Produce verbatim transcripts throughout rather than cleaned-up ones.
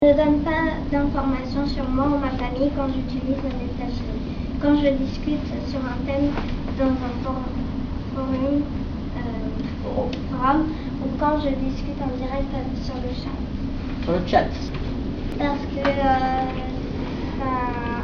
Je ne donne pas d'informations sur moi ou ma famille quand j'utilise la messagerie. Quand je discute sur un thème dans un forum, forum, euh, forum ou quand je discute en direct sur le chat. Sur le chat. Parce que euh, ça...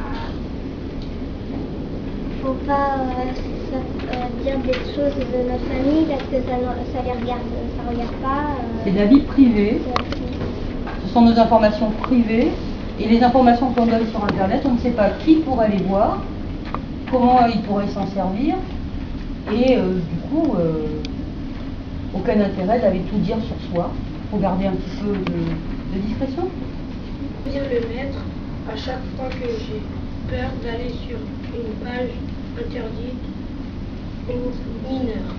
faut pas euh, ça, euh, dire des choses de notre famille parce que ça, ça les regarde, ça regarde pas. Euh, C'est de la vie privée. Ce sont nos informations privées et les informations qu'on donne sur Internet, on ne sait pas qui pourrait les voir, comment il pourrait s'en servir et euh, du coup, euh, aucun intérêt d'aller tout dire sur soi. Il faut garder un petit peu de, de discrétion. Dire le mettre à chaque fois que j'ai peur d'aller sur une page interdite ou mineure.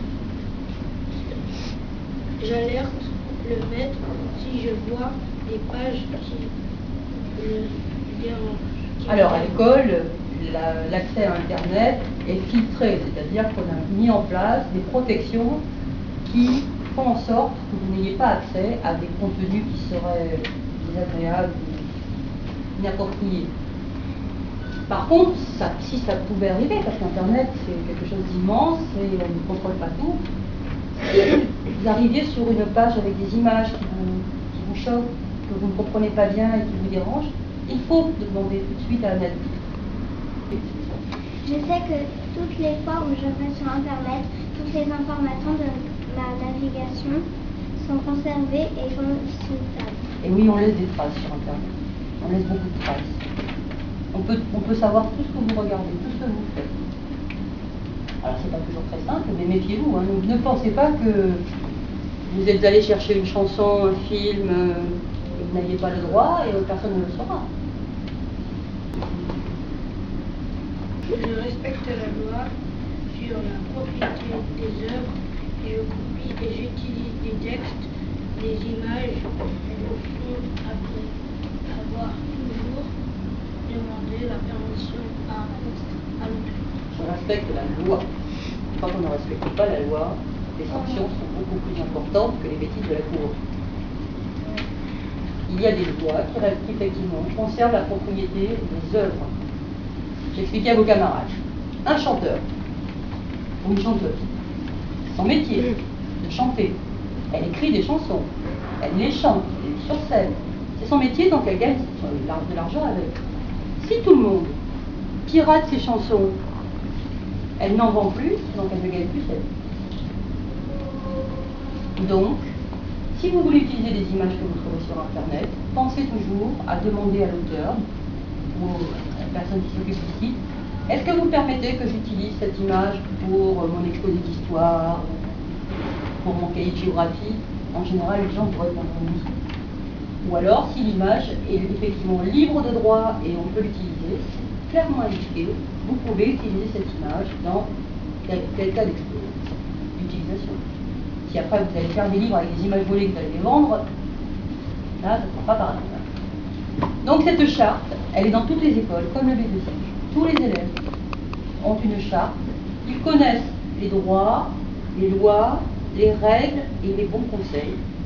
J'alerte le maître si je vois des pages qui le dérangent. Alors à l'école, l'accès à Internet est filtré, c'est-à-dire qu'on a mis en place des protections qui font en sorte que vous n'ayez pas accès à des contenus qui seraient désagréables ou inappropriés. Par contre, ça, si ça pouvait arriver, parce qu'Internet c'est quelque chose d'immense et on ne contrôle pas tout, vous arriviez sur une page avec des images qui vous, qui vous choquent, que vous ne comprenez pas bien et qui vous dérangent, il faut demander tout de suite à un adulte. Je sais que toutes les fois où je vais sur Internet, toutes les informations de ma navigation sont conservées et consultables. Et oui, on laisse des traces sur Internet. On laisse beaucoup de traces. On peut, on peut savoir tout ce que vous regardez, tout ce que vous faites. Alors c'est pas toujours très simple, mais méfiez-vous. Hein. Ne, ne pensez pas que vous êtes allé chercher une chanson, un film, euh, et vous n'aviez pas le droit et personne ne le saura. Je respecte la loi sur la propriété des œuvres et je copie et j'utilise des textes, des images au fond après avoir toujours demandé la permission à, à l'auteur. Je respecte la loi. Quand on ne respecte pas la loi, les sanctions sont beaucoup plus importantes que les bêtises de la Cour. Il y a des lois qui, effectivement, conservent la propriété des œuvres. J'expliquais à vos camarades. Un chanteur ou une chanteuse, son métier, de chanter. Elle écrit des chansons, elle les chante, elle est sur scène. C'est son métier, donc elle gagne de l'argent avec. Si tout le monde pirate ses chansons, elle n'en vend plus, donc elle ne gagne plus sa vie. Donc, si vous voulez utiliser des images que vous trouvez sur Internet, pensez toujours à demander à l'auteur ou à la personne qui s'occupe du site, est-ce que vous permettez que j'utilise cette image pour mon exposé d'histoire, pour mon cahier de géographie? En général, les gens vous répondront oui. Ou alors, si l'image est effectivement libre de droit et on peut l'utiliser, clairement indiqué, vous pouvez utiliser cette image dans tel, tel cas d'utilisation. Si après vous allez faire des livres avec des images volées que vous allez les vendre, là, ça ne sera pas pareil. Donc cette charte, elle est dans toutes les écoles, comme le B deux C. Tous les élèves ont une charte. Ils connaissent les droits, les lois, les règles et les bons conseils.